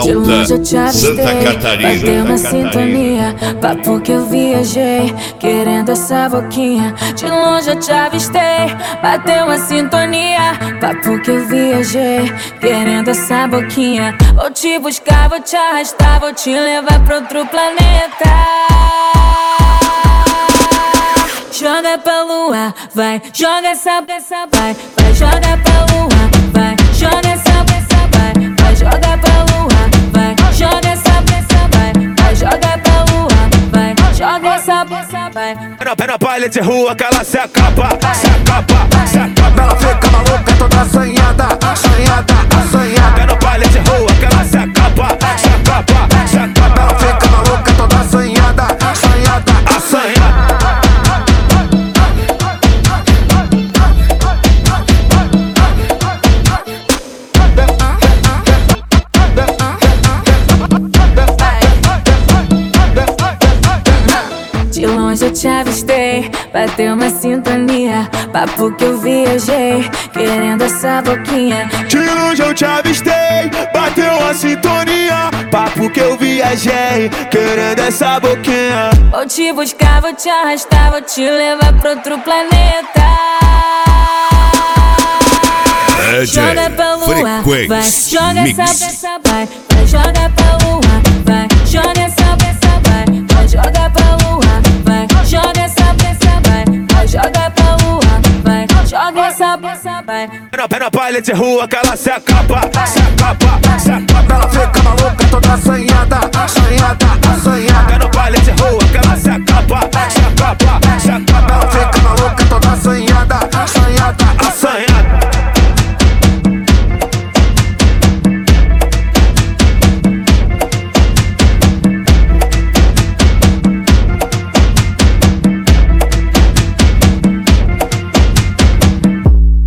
Alta Santa Catarina. Bateu uma sintonia, papo que eu viajei, querendo essa boquinha. De longe eu te avistei, bateu uma sintonia, papo que eu viajei, querendo essa boquinha. Vou te buscar, vou te arrastar, vou te levar pra outro planeta. Joga pra lua, vai, joga essa, vai, vai, joga pra lua, vai, joga essa, vai, joga pra lua, vai, joga essa, vai, vai, joga pra lua, vai, joga essa, vai. Na palha de rua que ela se acaba, se acaba, se acaba. Ela fica maluca, toda assanhada, assanhada, assanhada. Na palha de rua que ela se acaba, se acaba, se acaba. Ela fica maluca, toda assanhada, assanhada, assanhada. De longe eu te avistei, bateu uma sintonia, papo que eu viajei, querendo essa boquinha. De longe eu te avistei, bateu uma sintonia, papo que eu viajei, querendo essa boquinha. Vou te buscar, vou te arrastar, vou te levar pra outro planeta. Joga pra lua, vai, joga essa, vai, vai, joga pra lua, vai, joga essa, vai, vai, joga pra lua, vai, joga essa, vai, vai, joga pra lua, vai, joga essa, vai. Na palha de rua que ela se acaba, se acaba, se acaba. Ela fica maluca, toda assanhada, assanhada, assanhada. Na palha de rua que ela se acaba, se acaba, se acaba.